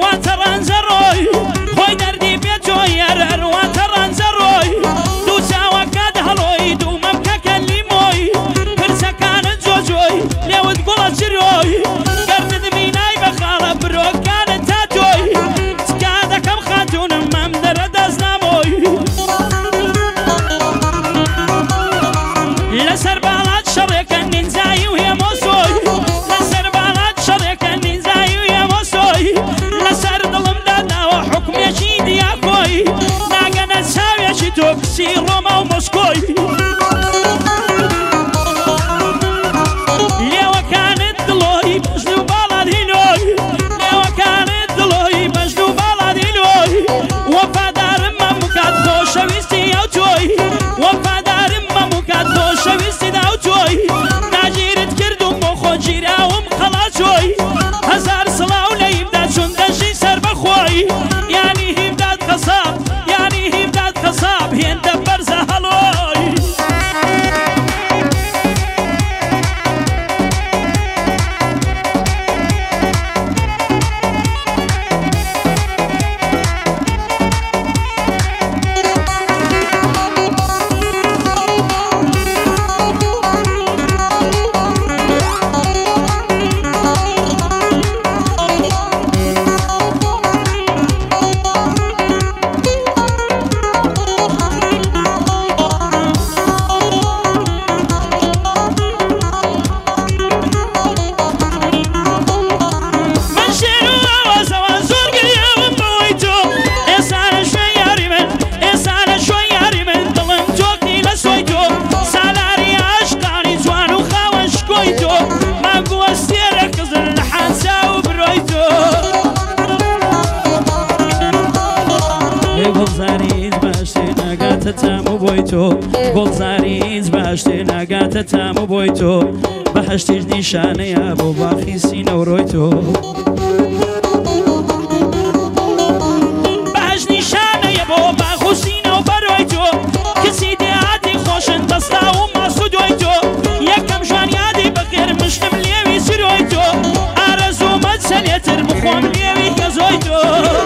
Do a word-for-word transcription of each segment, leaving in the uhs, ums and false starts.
واترانزروي خوي دردي بيتو يرر واترانزروي دو ساوا كاد هلوي دو ممكا كلموي فرسا كانت زوجوي لو تقول جروي قرد ميناي بخالة بروك كانت تاتوي تكادا كم خاتون ممدر دازناموي لسر بالات شريك النزاي وهي موسوي لسر بالات شريك النزاي وهي موسوي لسر ظلم دادا وحكم يشيد يا خوي ناقنا ساوي شتوك سي روما وموسكوي ليوا كانت دلوي بجنو بالاد هينوي ليوا كانت دلوي بجنو بالاد هينوي وفادار ممكات خوشويستي او توي وفادار ممكات خوشويستي داو توي ناجيرت كردو مخو جيراهم خلاصوي هزار صلاو ليبداد شندشي سر بخوي يعني هيبداد خصاب يعني هيبداد خصاب هين دبر زهلوي تامو بويتو گلزاریز باشتی نگات تامو بويتو بهشتیش نشانه یا بو باخی سینو رویتو بهش نشانه یا بو باخو سینو برویتو کسی دیاتی خوشن دستا و ماسود ویتو یکم جوان یادی بخیر مشتم لیوی سرویتو آرزو مدسلیتر بخوام لیوی گزویتو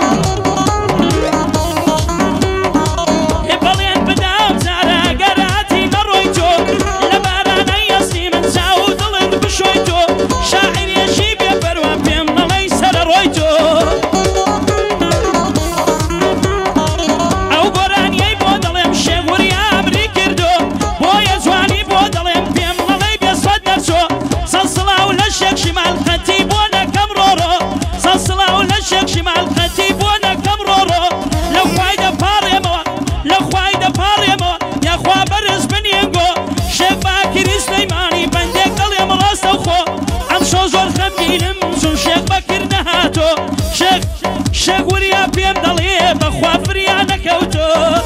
شاعر يشيب يا فروان بيمنا ليس لرويتو او قران يبو ظلم شغور يا امري كردو بويا زواني بو ظلم بيمنا لي بيصد نفسو صلصلا ولا الشيخ شمال خطيب وانا كمرورو صلصلا ولا الشيخ شمال خطيب وانا كمرورو لو خوايدا فاريمو لو خوايدا فاريمو يا خوا برز بنينغو شيخ باكر سليماني بندك ظلم راس وخو شو زور خمينم زون شيخ بكر نهاتو شيخ شيخ وريا بيم ضليه بخوا فريانا كوتو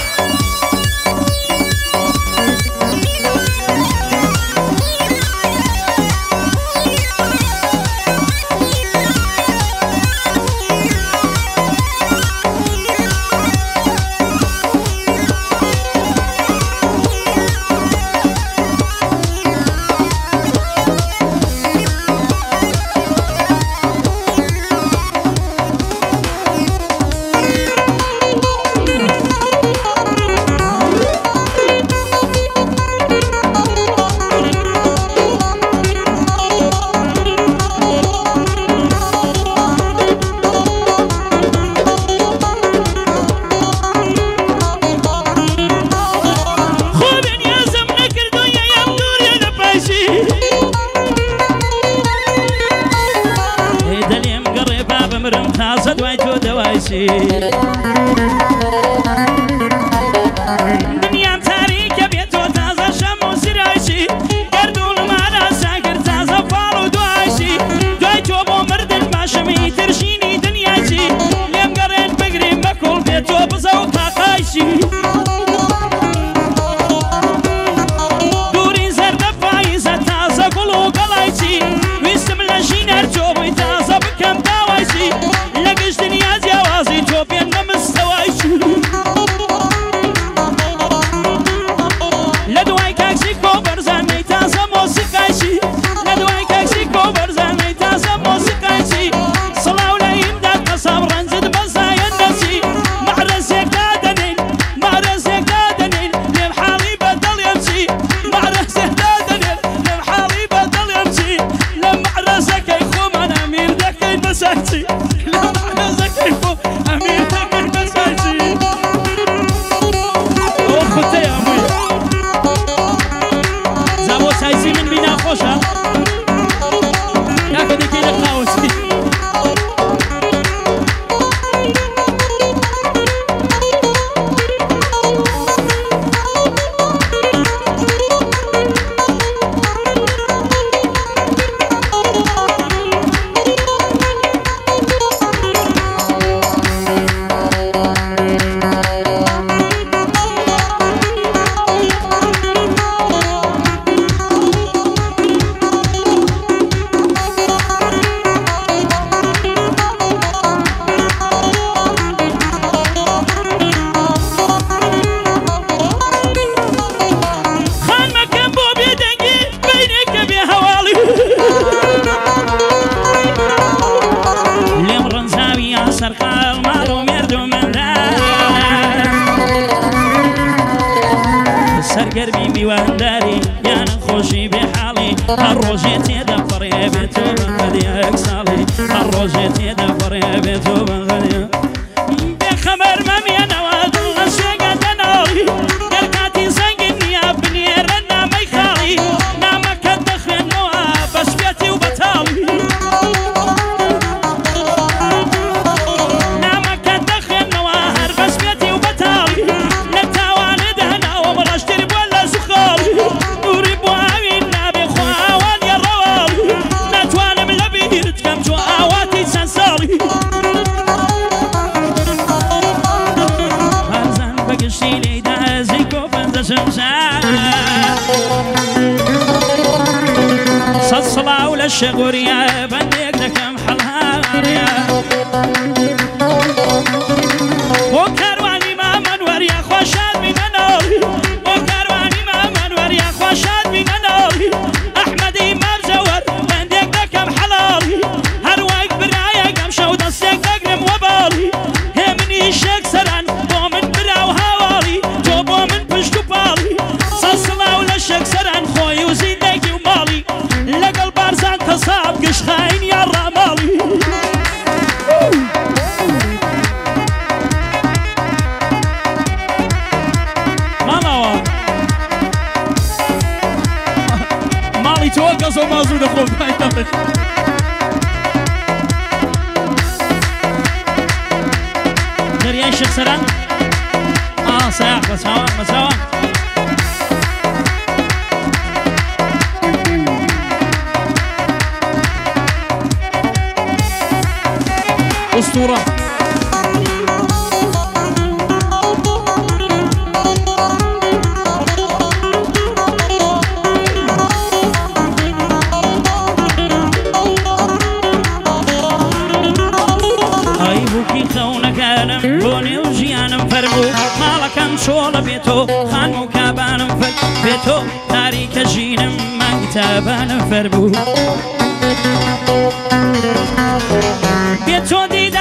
دنيا تاريخ بيتو تازا شمو سرايشي قردول مانا ساكر تازا فالو دوايشي دوايتو بو مردن باشمي ترشيني دنياشي ليم قرين بقري مكول بيتو بزو قاقايشي دوري زرد فايزة تازا قلو قلايشي ويسم لشين ارجو بي تازا بكم دوايشي لقش دنيا زيوازي تو بين نمستوايشي سەرقاڵ ماڵ و مێرد و منداڵ سەرگەرمی میوانداری یان خۆشی بێحاڵی هەر ڕۆژێ تێدا پڕێ بێتۆ بەغەدی یەک ساڵی هەر ڕۆژێ تێدا پڕێ بێتۆ بەغەدی بێخەبەر مەمێنەوە دڵ لە سوێگە دەناڵی گەر کاتی زەنگی نییە بنێرە نامەی خاڵی نامەکەت دەخوێنەوە بە سوێتی و بەتاڵی نامەکەت دەخوێنەوە هەر بە سوێتی و بەتاڵی لە تاوانە دەهەناوە بەڕەشتری بووە لە زوخاڵی نووری بۆ ئاوین نابێ خۆ ئاوان یەڕەواڵی ناتوانم لە بیرت کەم تۆ ئاواتی چەند ساڵی هەرزان بەگشتی لێیدا زیک و پەنجە شەمشاد سەد سڵاو لە شێغوریە بەندێک دەکەم حەڵهاڕیە بۆ کاروانی مامەنوەریە خۆشاد بینەنەوەڵی بۆ کاروانی مامەنوەریە خۆشاد بینەنەوەڵی ئەحمەدی مەرجەوەر بەندێک دەکەم حەڵاڵی هەروەک برایەکەم شەو دەستێک دەگرم وەباڵی هێ منی شێک سەران بۆ من براو هاواڵی تۆ بۆ من پشت و پاڵی سەد سڵاو لە شێک سەران خۆی و زیندەگی و ماڵی لەگەڵ بارزان کەساب گشتخاین یان ڕاماڵی ماڵەوە ماڵی تۆ کەسە مازوو دەخۆ بایدەڵێت دەریای شێک سەران ئا سەیاق بەچاوە بەچاوە أسطورة أي بوكي خونك أنا بوني وجيانم فرقو مالكم شولا بيتو خان مكابانم فرق بيتو تاريك جينم مكتابانم فرقو بيتو دي